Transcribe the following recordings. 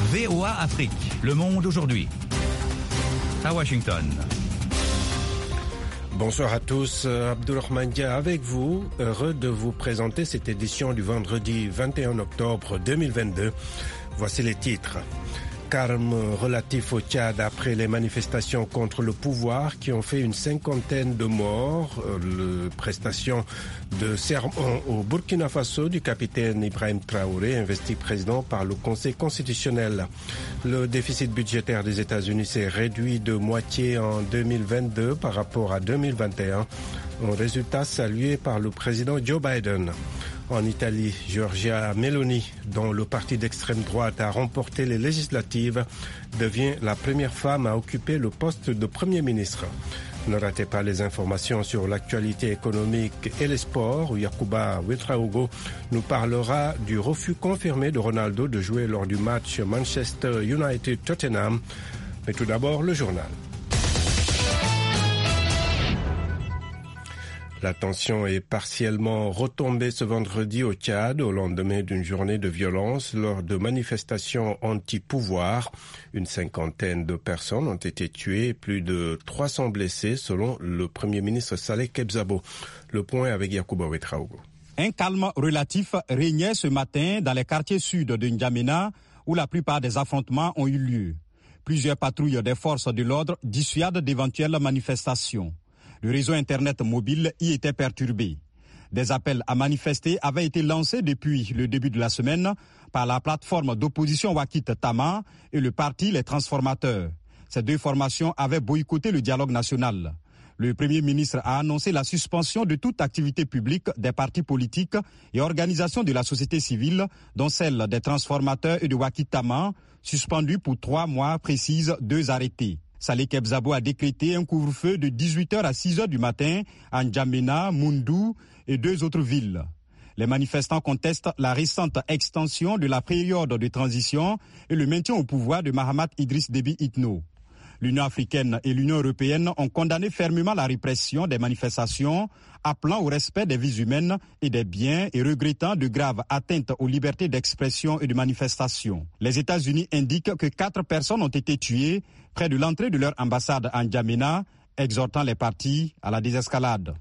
VOA Afrique, le monde aujourd'hui. À Washington. Bonsoir à tous, Abdulrahman Dia avec vous, heureux de vous présenter cette édition du vendredi 21 octobre 2022. Voici les titres. Calme relatif au Tchad après les manifestations contre le pouvoir qui ont fait une cinquantaine de morts. Prestation de serment au Burkina Faso du capitaine Ibrahim Traoré, investi président par le Conseil constitutionnel. Le déficit budgétaire des États-Unis s'est réduit de moitié en 2022 par rapport à 2021. Un résultat salué par le président Joe Biden. En Italie, Giorgia Meloni, dont le parti d'extrême droite a remporté les législatives, devient la première femme à occuper le poste de Premier ministre. Ne ratez pas les informations sur l'actualité économique et les sports où Yacouba Ouedraogo nous parlera du refus confirmé de Ronaldo de jouer lors du match Manchester United-Tottenham. Mais tout d'abord, le journal. La tension est partiellement retombée ce vendredi au Tchad au lendemain d'une journée de violence lors de manifestations anti-pouvoir. Une cinquantaine de personnes ont été tuées et plus de 300 blessés selon le Premier ministre Saleh Kebzabo. Le point avec Yacouba Ouedraogo. Un calme relatif régnait ce matin dans les quartiers sud de N'Djamena où la plupart des affrontements ont eu lieu. Plusieurs patrouilles des forces de l'ordre dissuadent d'éventuelles manifestations. Le réseau Internet mobile y était perturbé. Des appels à manifester avaient été lancés depuis le début de la semaine par la plateforme d'opposition Wakit Tama et le parti Les Transformateurs. Ces deux formations avaient boycotté le dialogue national. Le Premier ministre a annoncé la suspension de toute activité publique des partis politiques et organisations de la société civile, dont celle des Transformateurs et de Wakit Tama, suspendues pour 3 mois, précisent 2 arrêtés. Saleh Kebzabo a décrété un couvre-feu de 18h à 6h du matin à N'Djamena, Moundou et 2 autres villes. Les manifestants contestent la récente extension de la période de transition et le maintien au pouvoir de Mahamat Idriss Déby Itno. L'Union africaine et l'Union européenne ont condamné fermement la répression des manifestations, appelant au respect des vies humaines et des biens et regrettant de graves atteintes aux libertés d'expression et de manifestation. Les États-Unis indiquent que 4 personnes ont été tuées près de l'entrée de leur ambassade à N'Djamena, exhortant les parties à la désescalade.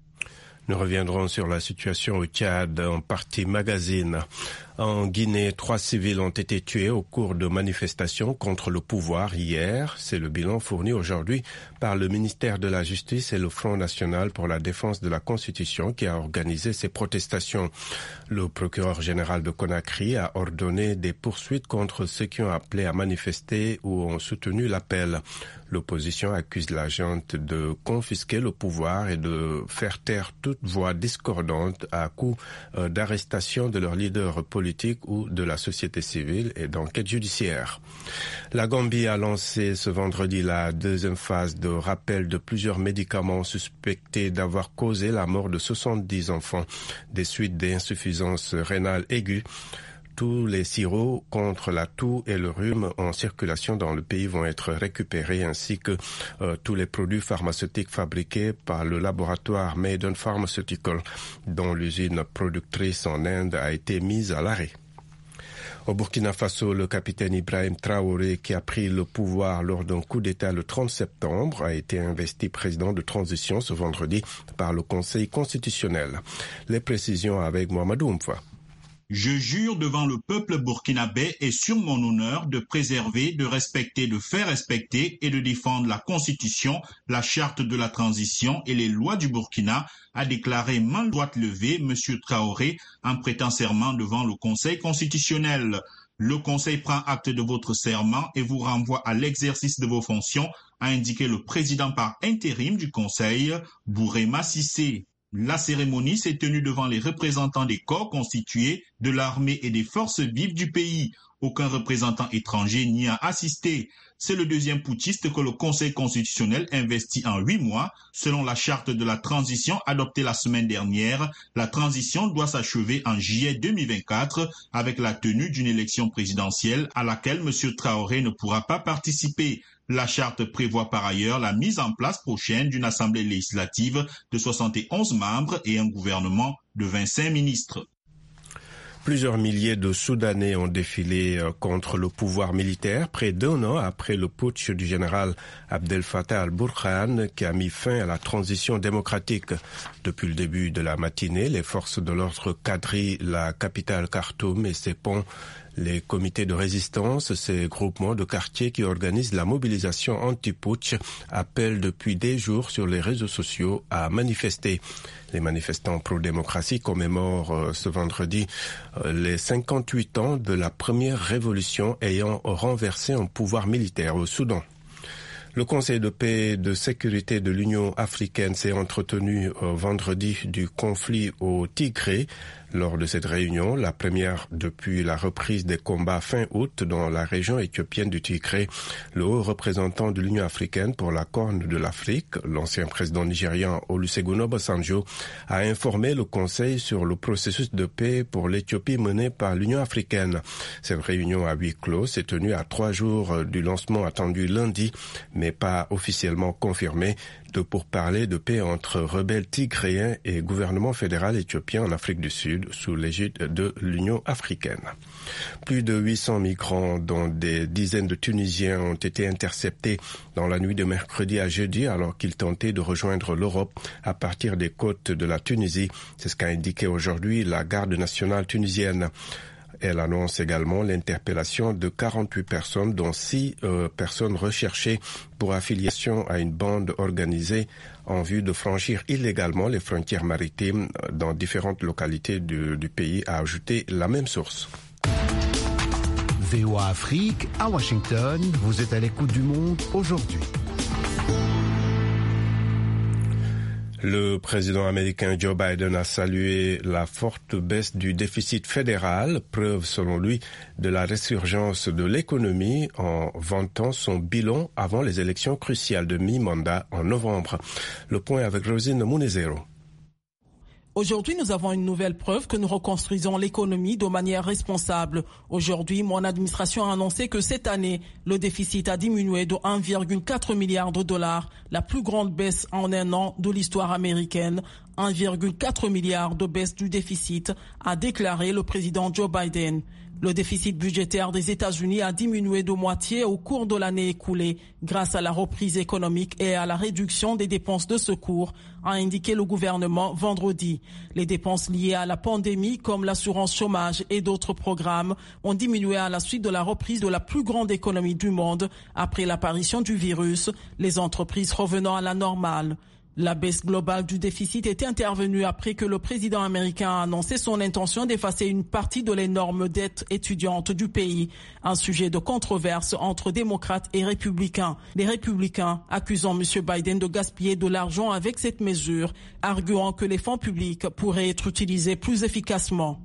Nous reviendrons sur la situation au Tchad en partie magazine. En Guinée, 3 civils ont été tués au cours de manifestations contre le pouvoir hier. C'est le bilan fourni aujourd'hui par le ministère de la Justice et le Front National pour la défense de la Constitution qui a organisé ces protestations. Le procureur général de Conakry a ordonné des poursuites contre ceux qui ont appelé à manifester ou ont soutenu l'appel. L'opposition accuse la junte de confisquer le pouvoir et de faire taire toute voix discordante à coup d'arrestation de leurs leaders politiques ou de la société civile et d'enquête judiciaire. La Gambie a lancé ce vendredi la 2e phase de rappel de plusieurs médicaments suspectés d'avoir causé la mort de 70 enfants des suites d'insuffisance rénale aiguë. Tous les sirops contre la toux et le rhume en circulation dans le pays vont être récupérés ainsi que tous les produits pharmaceutiques fabriqués par le laboratoire Maiden Pharmaceutical dont l'usine productrice en Inde a été mise à l'arrêt. Au Burkina Faso, le capitaine Ibrahim Traoré, qui a pris le pouvoir lors d'un coup d'État le 30 septembre, a été investi président de transition ce vendredi par le Conseil constitutionnel. Les précisions avec Mohamedou Oumfa. Je jure devant le peuple burkinabé et sur mon honneur de préserver, de respecter, de faire respecter et de défendre la Constitution, la charte de la transition et les lois du Burkina, a déclaré main droite levée M. Traoré en prêtant serment devant le Conseil constitutionnel. Le Conseil prend acte de votre serment et vous renvoie à l'exercice de vos fonctions, a indiqué le président par intérim du Conseil, Bourema Cissé. La cérémonie s'est tenue devant les représentants des corps constitués, de l'armée et des forces vives du pays. Aucun représentant étranger n'y a assisté. C'est le 2e putschiste que le Conseil constitutionnel investit en 8 mois. Selon la charte de la transition adoptée la semaine dernière, la transition doit s'achever en juillet 2024 avec la tenue d'une élection présidentielle à laquelle M. Traoré ne pourra pas participer. La charte prévoit par ailleurs la mise en place prochaine d'une assemblée législative de 71 membres et un gouvernement de 25 ministres. Plusieurs milliers de Soudanais ont défilé contre le pouvoir militaire près d'un an après le putsch du général Abdel Fattah al-Burhan qui a mis fin à la transition démocratique. Depuis le début de la matinée, les forces de l'ordre quadrillent la capitale Khartoum et ses ponts. Les comités de résistance, ces groupements de quartiers qui organisent la mobilisation anti-putsch, appellent depuis des jours sur les réseaux sociaux à manifester. Les manifestants pro-démocratie commémorent ce vendredi les 58 ans de la première révolution ayant renversé un pouvoir militaire au Soudan. Le Conseil de paix et de sécurité de l'Union africaine s'est entretenu vendredi du conflit au Tigré. Lors de cette réunion, la première depuis la reprise des combats fin août dans la région éthiopienne du Tigré, le haut représentant de l'Union africaine pour la Corne de l'Afrique, l'ancien président nigérian Olusegun Obasanjo, a informé le Conseil sur le processus de paix pour l'Éthiopie mené par l'Union africaine. Cette réunion à huis clos s'est tenue à 3 jours du lancement attendu lundi, mais pas officiellement confirmé, de pourparlers de paix entre rebelles tigréens et gouvernement fédéral éthiopien en Afrique du Sud sous l'égide de l'Union africaine. Plus de 800 migrants, dont des dizaines de Tunisiens, ont été interceptés dans la nuit de mercredi à jeudi alors qu'ils tentaient de rejoindre l'Europe à partir des côtes de la Tunisie. C'est ce qu'a indiqué aujourd'hui la garde nationale tunisienne. Elle annonce également l'interpellation de 48 personnes, dont 6 personnes recherchées pour affiliation à une bande organisée en vue de franchir illégalement les frontières maritimes dans différentes localités du pays, a ajouté la même source. VOA Afrique, à Washington, vous êtes à l'écoute du monde aujourd'hui. Le président américain Joe Biden a salué la forte baisse du déficit fédéral, preuve selon lui de la résurgence de l'économie, en vantant son bilan avant les élections cruciales de mi-mandat en novembre. Le point avec Rosine Munezero. Aujourd'hui, nous avons une nouvelle preuve que nous reconstruisons l'économie de manière responsable. Aujourd'hui, mon administration a annoncé que cette année, le déficit a diminué de 1,4 milliard de dollars, la plus grande baisse en un an de l'histoire américaine. 1,4 milliard de baisse du déficit, a déclaré le président Joe Biden. Le déficit budgétaire des États-Unis a diminué de moitié au cours de l'année écoulée grâce à la reprise économique et à la réduction des dépenses de secours, a indiqué le gouvernement vendredi. Les dépenses liées à la pandémie, comme l'assurance chômage et d'autres programmes, ont diminué à la suite de la reprise de la plus grande économie du monde après l'apparition du virus, les entreprises revenant à la normale. La baisse globale du déficit était intervenue après que le président américain a annoncé son intention d'effacer une partie de l'énorme dette étudiante du pays, un sujet de controverse entre démocrates et républicains. Les républicains accusant M. Biden de gaspiller de l'argent avec cette mesure, arguant que les fonds publics pourraient être utilisés plus efficacement.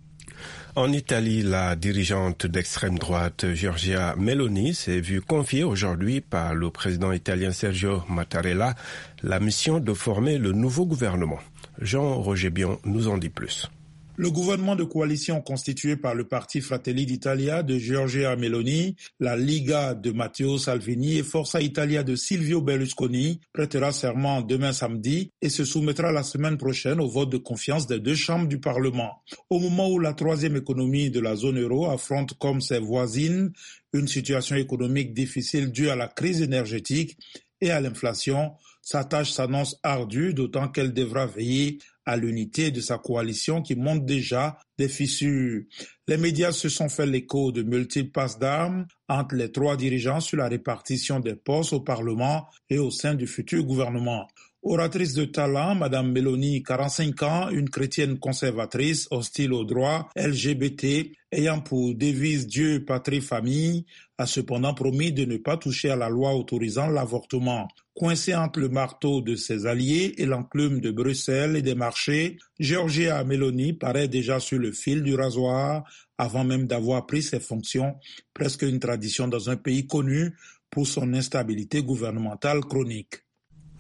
En Italie, la dirigeante d'extrême droite Giorgia Meloni s'est vue confier aujourd'hui par le président italien Sergio Mattarella la mission de former le nouveau gouvernement. Jean-Roger Bion nous en dit plus. Le gouvernement de coalition constitué par le parti Fratelli d'Italia de Giorgia Meloni, la Liga de Matteo Salvini et Forza Italia de Silvio Berlusconi prêtera serment demain samedi et se soumettra la semaine prochaine au vote de confiance des 2 chambres du Parlement. Au moment où la 3e économie de la zone euro affronte comme ses voisines une situation économique difficile due à la crise énergétique et à l'inflation, sa tâche s'annonce ardue, d'autant qu'elle devra veiller à l'unité de sa coalition qui montre déjà des fissures. Les médias se sont fait l'écho de multiples passes d'armes entre les 3 dirigeants sur la répartition des postes au Parlement et au sein du futur gouvernement. Oratrice de talent, Madame Meloni, 45 ans, une chrétienne conservatrice, hostile aux droits LGBT, ayant pour devise Dieu, patrie, famille, a cependant promis de ne pas toucher à la loi autorisant l'avortement. Coincée entre le marteau de ses alliés et l'enclume de Bruxelles et des marchés, Giorgia Meloni paraît déjà sur le fil du rasoir avant même d'avoir pris ses fonctions, presque une tradition dans un pays connu pour son instabilité gouvernementale chronique.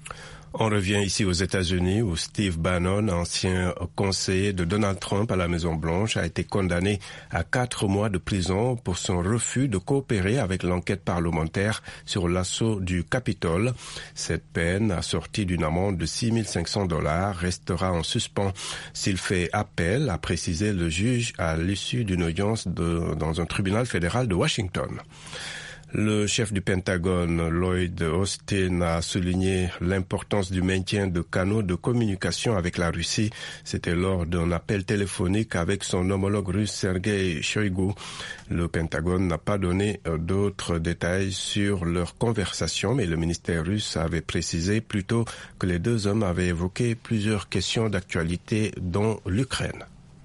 On revient ici aux États-Unis où Steve Bannon, ancien conseiller de Donald Trump à la Maison-Blanche, a été condamné à 4 mois de prison pour son refus de coopérer avec l'enquête parlementaire sur l'assaut du Capitole. Cette peine, assortie d'une amende de $6 500, restera en suspens s'il fait appel, a précisé le juge à l'issue d'une audience dans un tribunal fédéral de Washington. Le chef du Pentagone, Lloyd Austin, a souligné l'importance du maintien de canaux de communication avec la Russie. C'était lors d'un appel téléphonique avec son homologue russe Sergei Shoigu. Le Pentagone n'a pas donné d'autres détails sur leur conversation, mais le ministère russe avait précisé plutôt que les deux hommes avaient évoqué plusieurs questions d'actualité, dont l'Ukraine.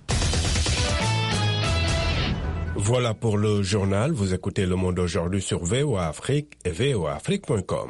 Voilà pour le journal. Vous écoutez Le Monde aujourd'hui sur VOA Afrique et voaafrique.com.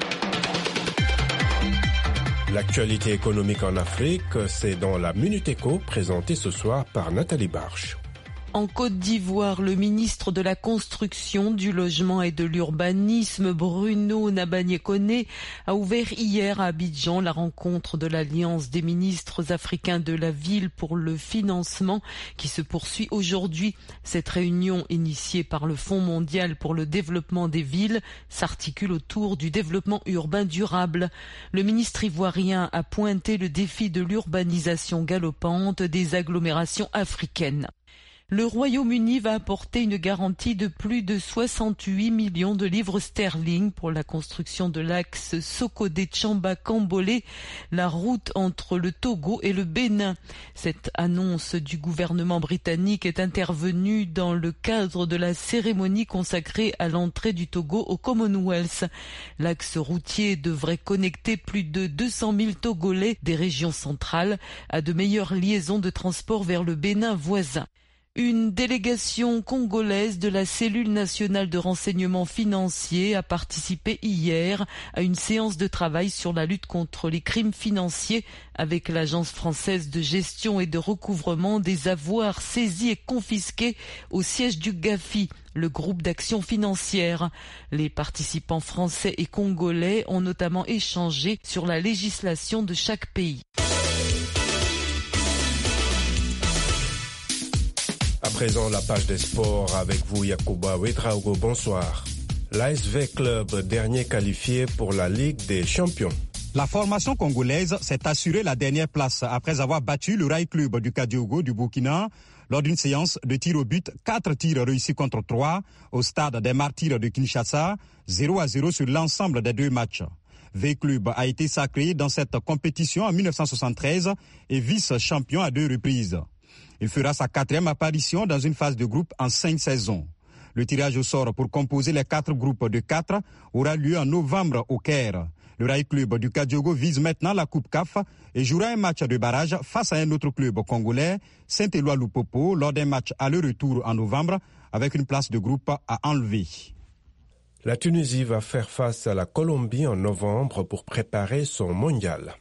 L'actualité économique en Afrique, c'est dans la Minute Éco, présentée ce soir par Nathalie Barche. En Côte d'Ivoire, le ministre de la Construction, du Logement et de l'Urbanisme, Bruno Nabagné-Koné, a ouvert hier à Abidjan la rencontre de l'Alliance des ministres africains de la ville pour le financement qui se poursuit aujourd'hui. Cette réunion, initiée par le Fonds mondial pour le développement des villes, s'articule autour du développement urbain durable. Le ministre ivoirien a pointé le défi de l'urbanisation galopante des agglomérations africaines. Le Royaume-Uni va apporter une garantie de plus de 68 millions de livres sterling pour la construction de l'axe Sokodé-Tchamba-Kambolé, la route entre le Togo et le Bénin. Cette annonce du gouvernement britannique est intervenue dans le cadre de la cérémonie consacrée à l'entrée du Togo au Commonwealth. L'axe routier devrait connecter plus de 200 000 Togolais des régions centrales à de meilleures liaisons de transport vers le Bénin voisin. Une délégation congolaise de la cellule nationale de renseignement financier a participé hier à une séance de travail sur la lutte contre les crimes financiers avec l'Agence française de gestion et de recouvrement des avoirs saisis et confisqués au siège du GAFI, le groupe d'action financière. Les participants français et congolais ont notamment échangé sur la législation de chaque pays. À présent, la page des sports avec vous, Yacouba Ouedraogo. Bonsoir. L'ASV Club, dernier qualifié pour la Ligue des Champions. La formation congolaise s'est assurée la dernière place après avoir battu le Rail Club du Kadiogo du Burkina lors d'une séance de tir au but, 4 tirs réussis contre 3 au stade des Martyrs de Kinshasa, 0-0 sur l'ensemble des 2 matchs. V-Club a été sacré dans cette compétition en 1973 et vice-champion à 2 reprises. Il fera sa 4e apparition dans une phase de groupe en 5 saisons. Le tirage au sort pour composer les 4 groupes de 4 aura lieu en novembre au Caire. Le Rail Club du Kadiogo vise maintenant la Coupe CAF et jouera un match de barrage face à un autre club congolais, Saint-Éloi-Lupopo, lors d'un match aller-retour en novembre avec une place de groupe à enlever. La Tunisie va faire face à la Colombie en novembre pour préparer son mondial.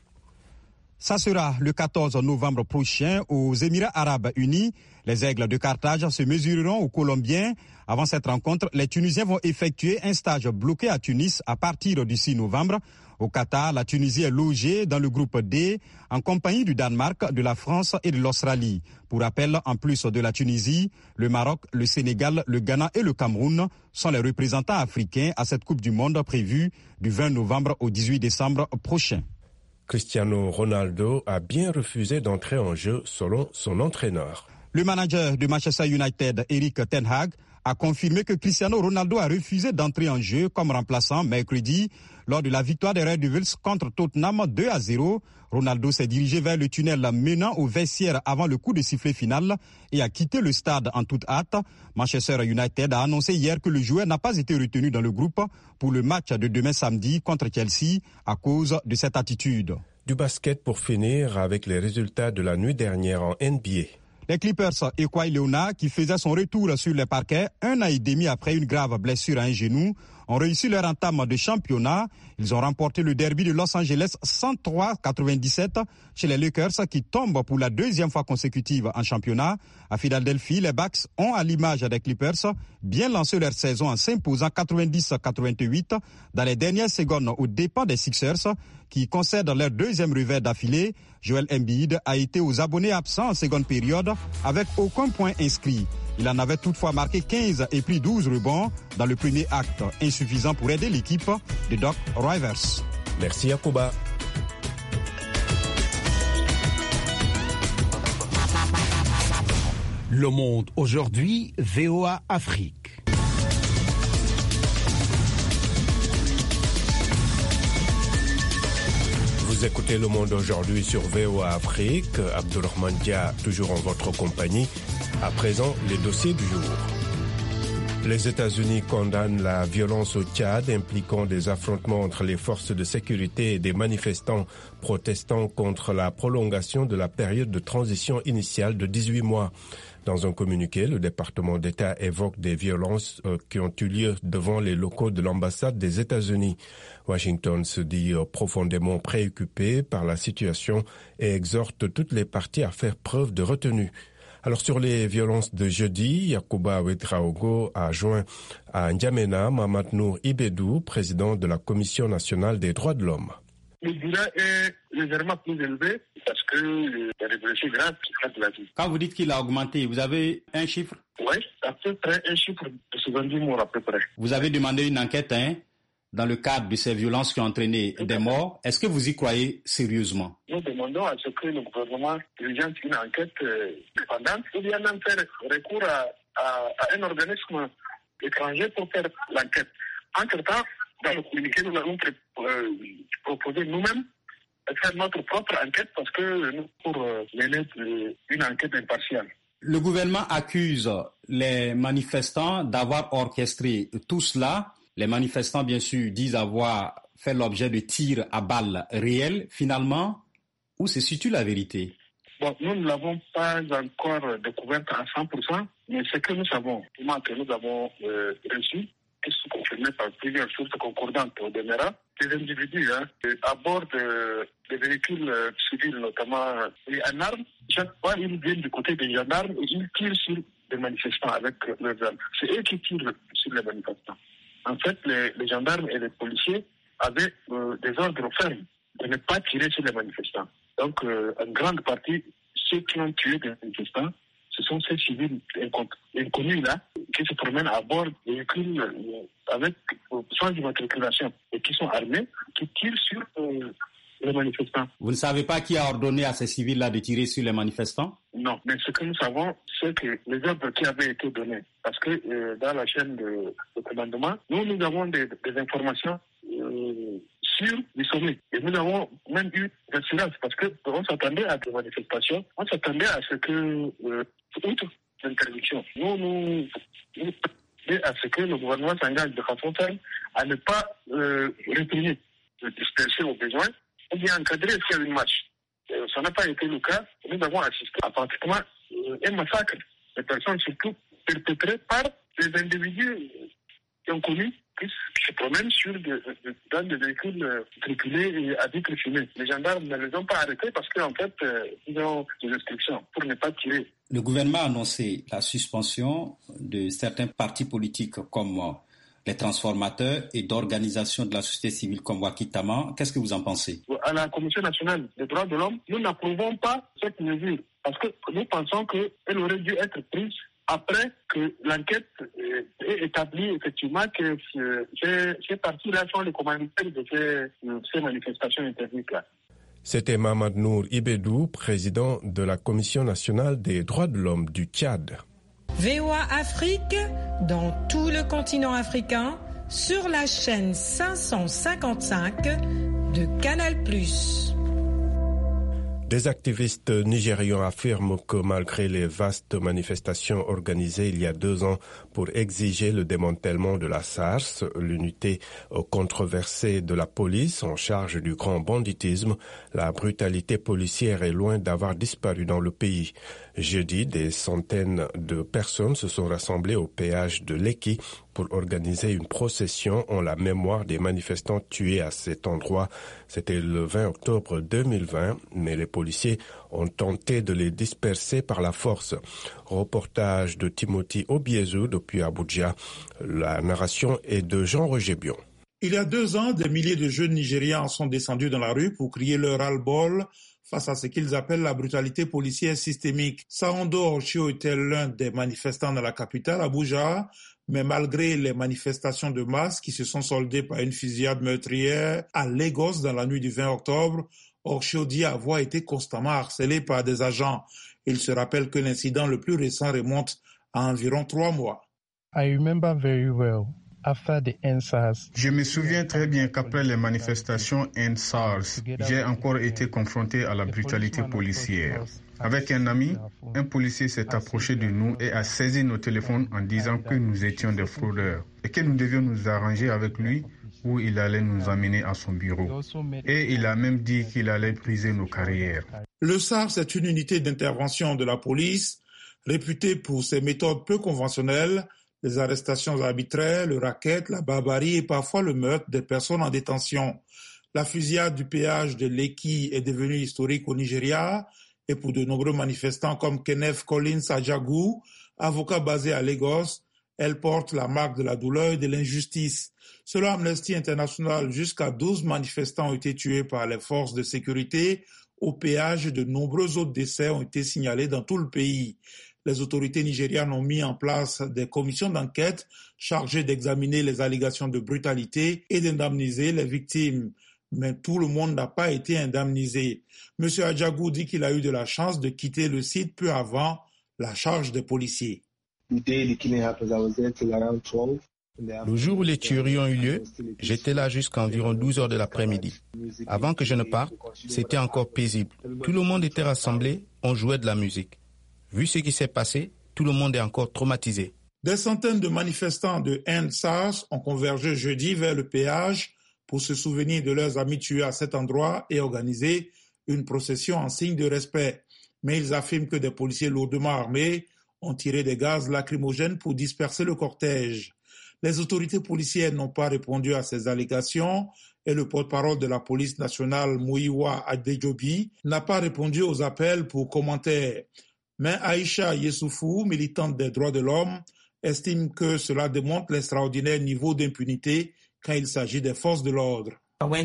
Ça sera le 14 novembre prochain aux Émirats Arabes Unis. Les Aigles de Carthage se mesureront aux Colombiens. Avant cette rencontre, les Tunisiens vont effectuer un stage bloqué à Tunis à partir du 6 novembre. Au Qatar, la Tunisie est logée dans le groupe D en compagnie du Danemark, de la France et de l'Australie. Pour rappel, en plus de la Tunisie, le Maroc, le Sénégal, le Ghana et le Cameroun sont les représentants africains à cette Coupe du Monde prévue du 20 novembre au 18 décembre prochain. Cristiano Ronaldo a bien refusé d'entrer en jeu selon son entraîneur. Le manager de Manchester United, Erik ten Hag, a confirmé que Cristiano Ronaldo a refusé d'entrer en jeu comme remplaçant mercredi lors de la victoire des Red Devils contre Tottenham 2-0. Ronaldo s'est dirigé vers le tunnel menant au vestiaire avant le coup de sifflet final et a quitté le stade en toute hâte. Manchester United a annoncé hier que le joueur n'a pas été retenu dans le groupe pour le match de demain samedi contre Chelsea à cause de cette attitude. Du basket pour finir avec les résultats de la nuit dernière en NBA. Les Clippers et Kawhi Leonard, qui faisaient son retour sur les parquets un an et demi après une grave blessure à un genou, ont réussi leur entame de championnat. Ils ont remporté le derby de Los Angeles 103-97 chez les Lakers qui tombent pour la deuxième fois consécutive en championnat. À Philadelphie, les Bucks ont, à l'image des Clippers, bien lancé leur saison en s'imposant 90-88 dans les dernières secondes aux dépens des Sixers qui concèdent leur deuxième revers d'affilée. Joel Embiid a été aux abonnés absents en seconde période avec aucun point inscrit. Il en avait toutefois marqué 15 et pris 12 rebonds dans le premier acte, insuffisant pour aider l'équipe de Doc Rivers. Merci Yacouba. Le Monde aujourd'hui, VOA Afrique. Vous écoutez Le Monde aujourd'hui sur VOA Afrique. Abdourahmane Dia, toujours en votre compagnie. À présent, les dossiers du jour. Les États-Unis condamnent la violence au Tchad impliquant des affrontements entre les forces de sécurité et des manifestants protestant contre la prolongation de la période de transition initiale de 18 mois. Dans un communiqué, le département d'État évoque des violences qui ont eu lieu devant les locaux de l'ambassade des États-Unis. Washington se dit profondément préoccupé par la situation et exhorte toutes les parties à faire preuve de retenue. Alors sur les violences de jeudi, Yacouba Ouedraogo a joint à N'Djamena Mahamat Nour Ibedou, président de la Commission nationale des droits de l'homme. Le bilan est légèrement plus élevé parce que la répression grave qui frappe la vie. Quand vous dites qu'il a augmenté, vous avez un chiffre? Oui, à peu près un chiffre de 70 morts à peu près. Vous avez demandé une enquête dans le cadre de ces violences qui ont entraîné des morts. Est-ce que vous y croyez sérieusement? Nous demandons à ce que le gouvernement diligente une enquête indépendante ou bien même faire recours à un organisme étranger pour faire l'enquête. Entre-temps, dans le communiqué, nous avons proposé nous-mêmes de faire notre propre enquête parce que nous, pour mener une enquête impartiale. Le gouvernement accuse les manifestants d'avoir orchestré tout cela. Les manifestants, bien sûr, disent avoir fait l'objet de tirs à balles réelles. Finalement, où se situe la vérité? Bon, nous ne l'avons pas encore découverte à 100%, mais ce que nous savons, que nous avons reçu, qui sont confirmés par plusieurs sources concordantes au demeurant, des individus à bord des véhicules civils, notamment en armes. Chaque fois, ils viennent du côté des gendarmes et ils tirent sur des manifestants avec leurs armes. C'est eux qui tirent sur les manifestants. En fait, les gendarmes et les policiers avaient des ordres fermes de ne pas tirer sur les manifestants. Donc, en grande partie, ceux qui ont tué des manifestants, ce sont ces civils inconnus là, qui se promènent à bord des véhicules avec sans immatriculation et qui sont armés, qui tirent sur les manifestants. Vous ne savez pas qui a ordonné à ces civils-là de tirer sur les manifestants? Non, mais ce que nous savons, c'est que les ordres qui avaient été donnés, parce que dans la chaîne de commandement, nous avons des informations sur le sommet. Et nous avons même eu des silences parce qu'on s'attendait à des manifestations, on s'attendait à ce que, outre l'interdiction, nous à ce que le gouvernement s'engage de façon ferme à ne pas réprimer, disperser au besoin, ou bien encadrer s'il y a une marche. Ça n'a pas été le cas. Nous avons assisté à pratiquement un massacre de personnes, surtout perpétrées par des individus inconnus qui se promènent dans des véhicules tripulés et à vitres fumées. Les gendarmes ne les ont pas arrêtés parce qu'en fait, ils ont des instructions pour ne pas tirer. Le gouvernement a annoncé la suspension de certains partis politiques comme les transformateurs et d'organisations de la société civile comme Wakitama. Qu'est-ce que vous en pensez? À la Commission nationale des droits de l'homme, nous n'approuvons pas cette mesure parce que nous pensons qu'elle aurait dû être prise après que l'enquête ait établi effectivement que ces partis-là sont les commanditaires de ces manifestations interdites-là. C'était Mahamat Nour Ibedou, président de la Commission nationale des droits de l'homme du Tchad. VOA Afrique, dans tout le continent africain, sur la chaîne 555 de Canal+. Des activistes nigérians affirment que malgré les vastes manifestations organisées il y a 2 ans pour exiger le démantèlement de la SARS, l'unité controversée de la police en charge du grand banditisme, la brutalité policière est loin d'avoir disparu dans le pays. Jeudi, des centaines de personnes se sont rassemblées au péage de Lekki pour organiser une procession en la mémoire des manifestants tués à cet endroit. C'était le 20 octobre 2020, mais les policiers ont tenté de les disperser par la force. Reportage de Timothy Obiezu depuis Abuja. La narration est de Jean-Roger Bion. Il y a 2 ans, des milliers de jeunes Nigérians sont descendus dans la rue pour crier leur ras-le-bol face à ce qu'ils appellent la brutalité policière systémique. Saondo Orchio était l'un des manifestants dans la capitale, Abuja, mais malgré les manifestations de masse qui se sont soldées par une fusillade meurtrière à Lagos dans la nuit du 20 octobre, Orchio dit avoir été constamment harcelé par des agents. Il se rappelle que l'incident le plus récent remonte à environ 3 mois. I remember very well. Je me souviens très bien qu'après les manifestations EndSARS, j'ai encore été confronté à la brutalité policière. Avec un ami, un policier s'est approché de nous et a saisi nos téléphones en disant que nous étions des fraudeurs et que nous devions nous arranger avec lui où il allait nous amener à son bureau. Et il a même dit qu'il allait briser nos carrières. Le SARS est une unité d'intervention de la police réputée pour ses méthodes peu conventionnelles, les arrestations arbitraires, le racket, la barbarie et parfois le meurtre des personnes en détention. La fusillade du péage de Lekki est devenue historique au Nigeria et pour de nombreux manifestants comme Kenneth Collins Adjagou, avocat basé à Lagos, elle porte la marque de la douleur et de l'injustice. Selon Amnesty International, jusqu'à 12 manifestants ont été tués par les forces de sécurité. Au péage, de nombreux autres décès ont été signalés dans tout le pays. Les autorités nigérianes ont mis en place des commissions d'enquête chargées d'examiner les allégations de brutalité et d'indemniser les victimes. Mais tout le monde n'a pas été indemnisé. M. Adjagou dit qu'il a eu de la chance de quitter le site peu avant la charge des policiers. Le jour où les tueries ont eu lieu, j'étais là jusqu'à environ 12 heures de l'après-midi. Avant que je ne parte, c'était encore paisible. Tout le monde était rassemblé, on jouait de la musique. Vu ce qui s'est passé, tout le monde est encore traumatisé. Des centaines de manifestants de EndSARS ont convergé jeudi vers le péage pour se souvenir de leurs amis tués à cet endroit et organiser une procession en signe de respect. Mais ils affirment que des policiers lourdement armés ont tiré des gaz lacrymogènes pour disperser le cortège. Les autorités policières n'ont pas répondu à ces allégations et le porte-parole de la police nationale, Muyiwa Adejobi, n'a pas répondu aux appels pour commentaires. Mais Aïcha Yessoufou, militante des droits de l'homme, estime que cela démontre l'extraordinaire niveau d'impunité quand il s'agit des forces de l'ordre.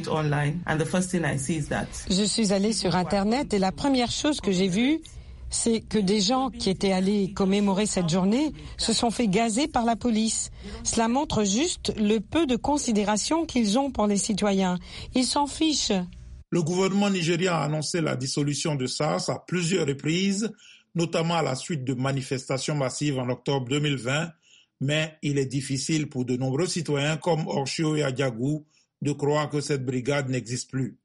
Je suis allée sur Internet et la première chose que j'ai vue, c'est que des gens qui étaient allés commémorer cette journée se sont fait gazer par la police. Cela montre juste le peu de considération qu'ils ont pour les citoyens. Ils s'en fichent. Le gouvernement nigérien a annoncé la dissolution de SARS à plusieurs reprises, notamment à la suite de manifestations massives en octobre 2020, mais il est difficile pour de nombreux citoyens comme Orchio et Adjagou de croire que cette brigade n'existe plus.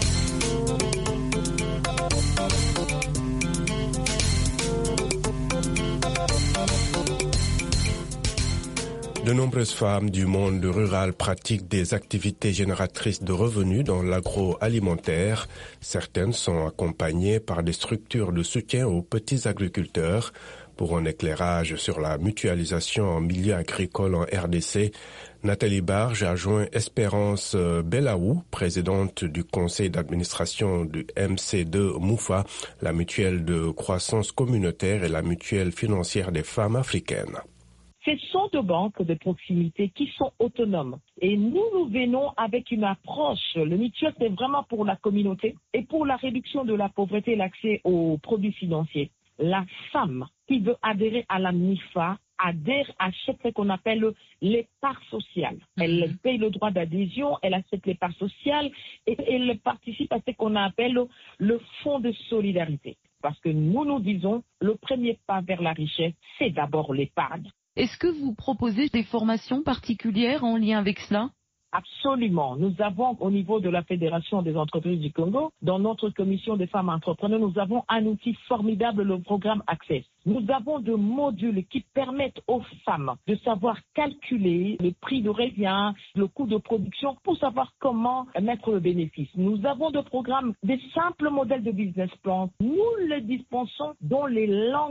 De nombreuses femmes du monde rural pratiquent des activités génératrices de revenus dans l'agroalimentaire. Certaines sont accompagnées par des structures de soutien aux petits agriculteurs. Pour un éclairage sur la mutualisation en milieu agricole en RDC, Nathalie Barge a joint Espérance Belaou, présidente du conseil d'administration du MC2 Moufa, la mutuelle de croissance communautaire et la mutuelle financière des femmes africaines. Ce sont des banques de proximité qui sont autonomes. Et nous venons avec une approche. Le mutuel, c'est vraiment pour la communauté et pour la réduction de la pauvreté et l'accès aux produits financiers. La femme qui veut adhérer à la MIFA adhère à ce qu'on appelle les parts sociales. Elle paye le droit d'adhésion, elle accepte les parts sociales et elle participe à ce qu'on appelle le fonds de solidarité. Parce que nous disons, le premier pas vers la richesse, c'est d'abord l'épargne. Est-ce que vous proposez des formations particulières en lien avec cela ? Absolument. Nous avons au niveau de la Fédération des entreprises du Congo, dans notre commission des femmes entrepreneurs, nous avons un outil formidable, le programme Access. Nous avons des modules qui permettent aux femmes de savoir calculer le prix de revient, le coût de production pour savoir comment mettre le bénéfice. Nous avons des programmes, des simples modèles de business plan. Nous les dispensons dans les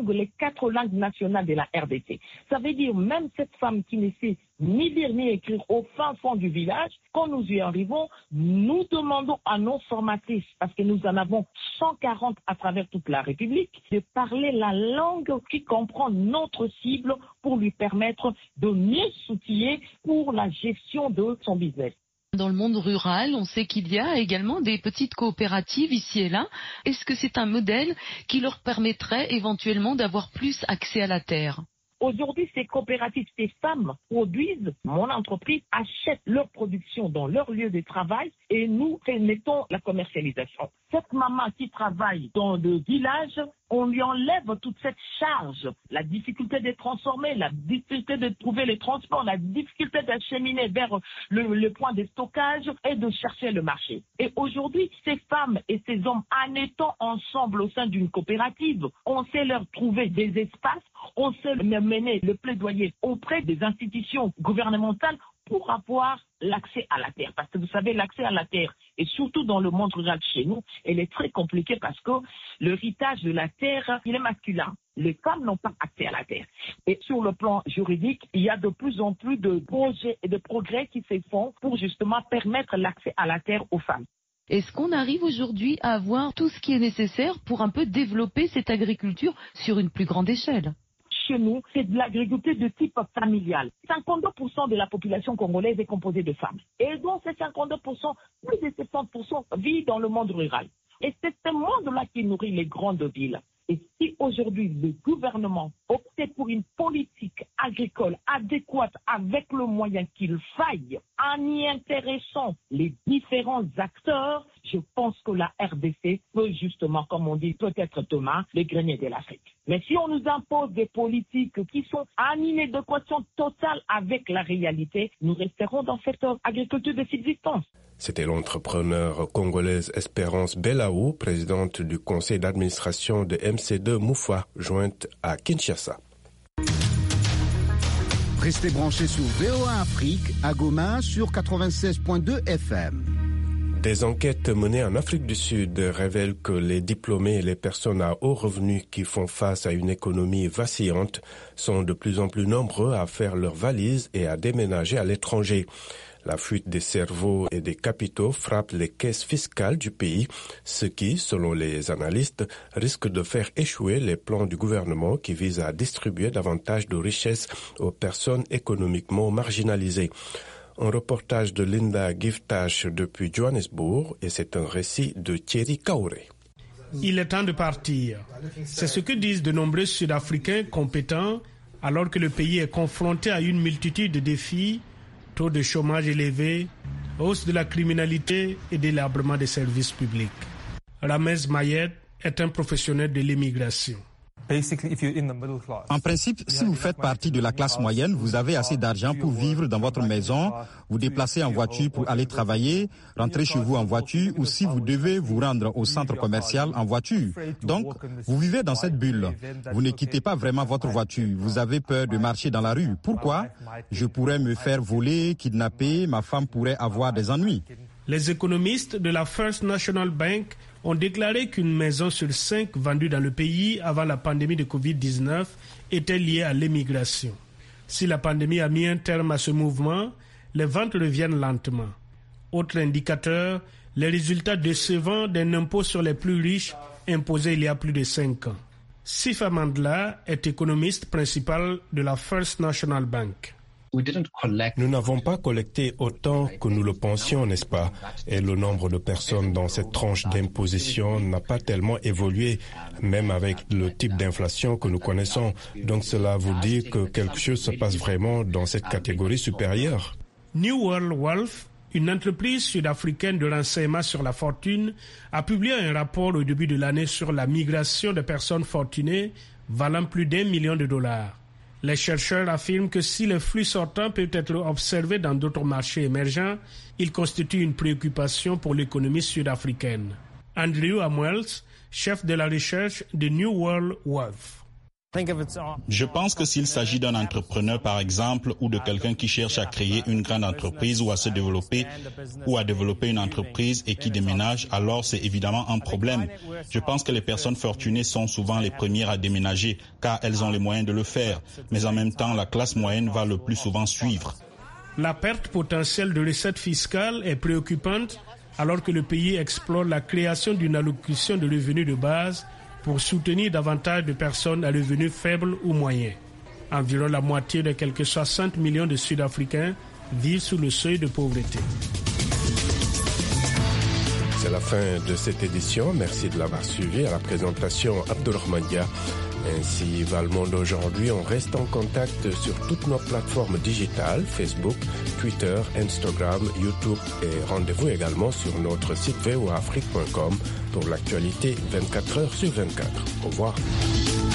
4 langues nationales de la RDC. Ça veut dire même cette femme qui ne sait ni lire ni écrire au fin fond du village, quand nous y arrivons, nous demandons à nos formatrices, parce que nous en avons 140 à travers toute la République, de parler la langue qui comprend notre cible pour lui permettre de mieux s'outiller pour la gestion de son business. Dans le monde rural, on sait qu'il y a également des petites coopératives ici et là. Est-ce que c'est un modèle qui leur permettrait éventuellement d'avoir plus accès à la terre ? Aujourd'hui, ces coopératives, ces femmes produisent, mon entreprise achète leur production dans leur lieu de travail et nous mettons la commercialisation. Cette maman qui travaille dans le village, on lui enlève toute cette charge, la difficulté de transformer, la difficulté de trouver les transports, la difficulté d'acheminer vers le point de stockage et de chercher le marché. Et aujourd'hui, ces femmes et ces hommes, en étant ensemble au sein d'une coopérative, on sait leur trouver des espaces, on sait mener le plaidoyer auprès des institutions gouvernementales pour avoir l'accès à la terre. Parce que vous savez, l'accès à la terre, et surtout dans le monde rural chez nous, elle est très compliquée parce que l'héritage de la terre, il est masculin. Les femmes n'ont pas accès à la terre. Et sur le plan juridique, il y a de plus en plus de projets et de progrès qui se font pour justement permettre l'accès à la terre aux femmes. Est-ce qu'on arrive aujourd'hui à avoir tout ce qui est nécessaire pour un peu développer cette agriculture sur une plus grande échelle ? Chez nous, c'est de l'agriculture de type familial. 52% de la population congolaise est composée de femmes. Et donc, ces 52%, plus de 70% vivent dans le monde rural. Et c'est ce monde-là qui nourrit les grandes villes. Et si aujourd'hui le gouvernement optait pour une politique agricole adéquate avec le moyen qu'il faille, en y intéressant les différents acteurs, je pense que la RDC peut justement, comme on dit, peut-être demain, le grenier de l'Afrique. Mais si on nous impose des politiques qui sont en inadéquation totale avec la réalité, nous resterons dans cette agriculture de subsistance. C'était l'entrepreneur congolaise Espérance Belaou, présidente du conseil d'administration de MC2 Moufa, jointe à Kinshasa. Restez branchés sur VOA Afrique à Goma sur 96.2 FM. Des enquêtes menées en Afrique du Sud révèlent que les diplômés et les personnes à haut revenu qui font face à une économie vacillante sont de plus en plus nombreux à faire leurs valises et à déménager à l'étranger. La fuite des cerveaux et des capitaux frappe les caisses fiscales du pays, ce qui, selon les analystes, risque de faire échouer les plans du gouvernement qui visent à distribuer davantage de richesses aux personnes économiquement marginalisées. Un reportage de Linda Giftash depuis Johannesburg et c'est un récit de Thierry Kaoré. Il est temps de partir. C'est ce que disent de nombreux Sud-Africains compétents alors que le pays est confronté à une multitude de défis, taux de chômage élevé, hausse de la criminalité et délabrement des services publics. Ramez Mayed est un professionnel de l'immigration. En principe, si vous faites partie de la classe moyenne, vous avez assez d'argent pour vivre dans votre maison, vous déplacer en voiture pour aller travailler, rentrer chez vous en voiture ou si vous devez vous rendre au centre commercial en voiture. Donc, vous vivez dans cette bulle. Vous ne quittez pas vraiment votre voiture. Vous avez peur de marcher dans la rue. Pourquoi ? Je pourrais me faire voler, kidnapper, ma femme pourrait avoir des ennuis. Les économistes de la First National Bank ont déclaré qu'une maison sur 5 vendue dans le pays avant la pandémie de Covid-19 était liée à l'immigration. Si la pandémie a mis un terme à ce mouvement, les ventes reviennent lentement. Autre indicateur, les résultats décevants d'un impôt sur les plus riches imposé il y a plus de 5 ans. Sifa Mandla est économiste principal de la First National Bank. Nous n'avons pas collecté autant que nous le pensions, n'est-ce pas? Et le nombre de personnes dans cette tranche d'imposition n'a pas tellement évolué, même avec le type d'inflation que nous connaissons. Donc cela vous dit que quelque chose se passe vraiment dans cette catégorie supérieure. New World Wealth, une entreprise sud-africaine de renseignement sur la fortune, a publié un rapport au début de l'année sur la migration de personnes fortunées valant plus d'$1 million. Les chercheurs affirment que si le flux sortant peut être observé dans d'autres marchés émergents, il constitue une préoccupation pour l'économie sud-africaine. Andrew Amwels, chef de la recherche de New World Wealth. Je pense que s'il s'agit d'un entrepreneur, par exemple, ou de quelqu'un qui cherche à créer une grande entreprise ou à se développer ou à développer une entreprise et qui déménage, alors c'est évidemment un problème. Je pense que les personnes fortunées sont souvent les premières à déménager car elles ont les moyens de le faire. Mais en même temps, la classe moyenne va le plus souvent suivre. La perte potentielle de recettes fiscales est préoccupante alors que le pays explore la création d'une allocation de revenus de base pour soutenir davantage de personnes à revenus faibles ou moyens. Environ la moitié de quelques 60 millions de Sud-Africains vivent sous le seuil de pauvreté. C'est la fin de cette édition. Merci de l'avoir suivi. À la présentation, Abdulrahman Dia. Ainsi va le monde aujourd'hui. On reste en contact sur toutes nos plateformes digitales, Facebook, Twitter, Instagram, YouTube et rendez-vous également sur notre site voaafrique.com pour l'actualité 24 heures sur 24. Au revoir.